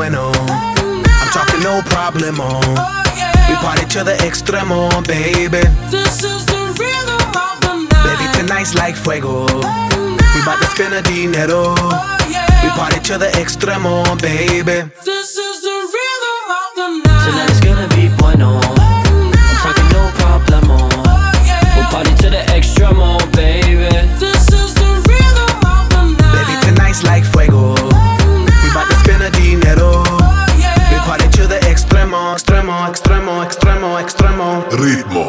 bueno. I'm talking no problemo. We party to the extremo, baby. This is the rhythm of the night. Baby, tonight's like fuego. We bout to spend a dinero. We party to the extremo, baby. This is the rhythm of the night. Tonight is gonna be bueno. I'm talking no problemo. We'll party to the extremo, baby. This is the rhythm of the night. Baby, tonight's like fuego. We bout to spend a dinero. We party to the extremo, extremo, extremo, extremo, extremo. Ritmo.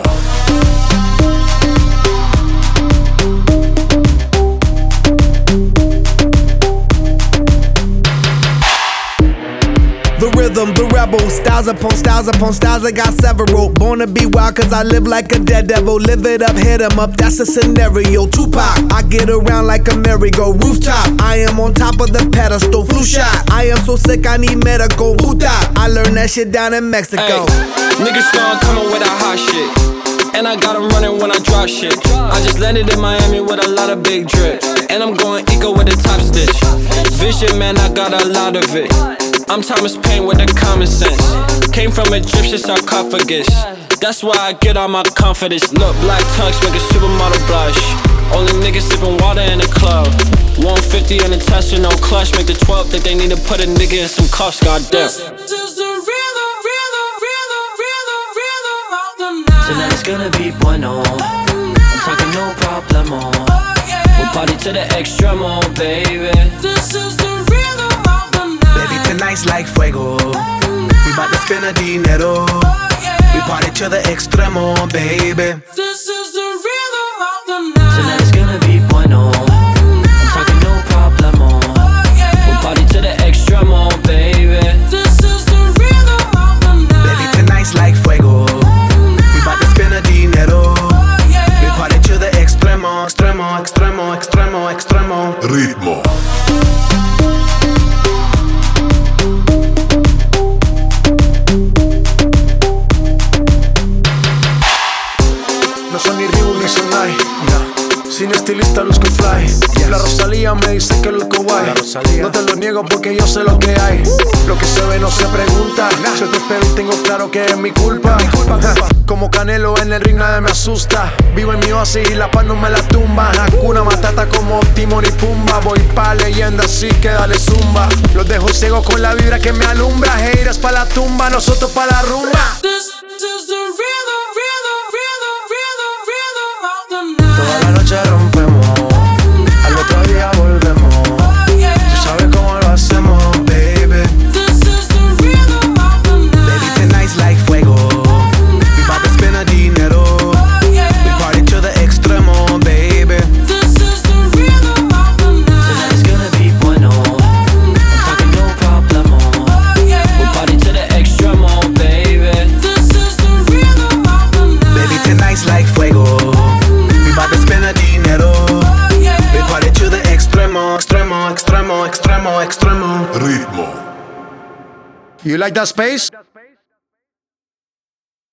The rhythm, the rebel, styles upon styles upon styles, I got several. Born to be wild cause I live like a dead devil. Live it up, hit 'em up, that's a scenario. Tupac, I get around like a merry-go rooftop. I am on top of the pedestal, flu shot. I am so sick, I need medical. Puta, I learned that shit down in Mexico. Ay, niggas start coming with that hot shit, and I got 'em running when I drop shit. I just landed in Miami with a lot of big drip, and I'm going eco with a top stitch. Vision, man, I got a lot of it. I'm Thomas Paine with the common sense. Came from Egyptian sarcophagus. That's why I get all my confidence. Look, black tux make a supermodel blush. Only niggas sipping water in the club. 150 in the Tesla, no clutch. Make the 12 think they need to put a nigga in some cuffs, goddamn. This is the rhythm, rhythm, rhythm, rhythm, rhythm of the night. Tonight is gonna be bueno. I'm talking no problemo. We'll party to the extremo, baby. This is the rhythm of the night. Baby, tonight's like fuego. We bout to spend a dinero. We party to the extremo, baby. This is the rhythm of the night. Tonight is gonna be bueno. I'm talking no problemo. We'll party to the extremo, baby. This is the rhythm of the night. Baby, tonight's like fuego. We bout to spend a dinero. We party to the extremo, extremo, extremo, extremo, extremo. Ritmo. No son ni Reebok ni Sonai, sin estilista luzco fly. La Rosalía me dice que luzco guay. No te lo niego porque yo sé lo que hay. Lo que se ve no se pregunta. Yo te espero y tengo claro que es mi culpa. Como Canelo en el ring nadie me asusta. Vivo en mi oasis y la paz no me la tumba. Hakuna Matata como Timon y Pumba. Voy pa' leyenda así que dale zumba. Los dejo ciegos con la vibra que me alumbra. Haters pa' la tumba, nosotros pa' la rumba. This is the rhythm, rhythm, rhythm, rhythm, rhythm of the night. Toda la noche rompemos, al otro día volvemos. Tú sabes cómo lo hacemos, baby. This is the rhythm of the night. Baby, tonight's like fuego. We bout to spend a dinero. We party to the extremo, baby. This is the rhythm of the night. Tonight is gonna be bueno. I'm talking no problemo. We'll party to the extremo, baby. This is the rhythm of the night. Baby, tonight's like fuego. We bout to spend a dinero. We party to the extremo, extremo, extremo, extremo, extremo. Ritmo. You like that space?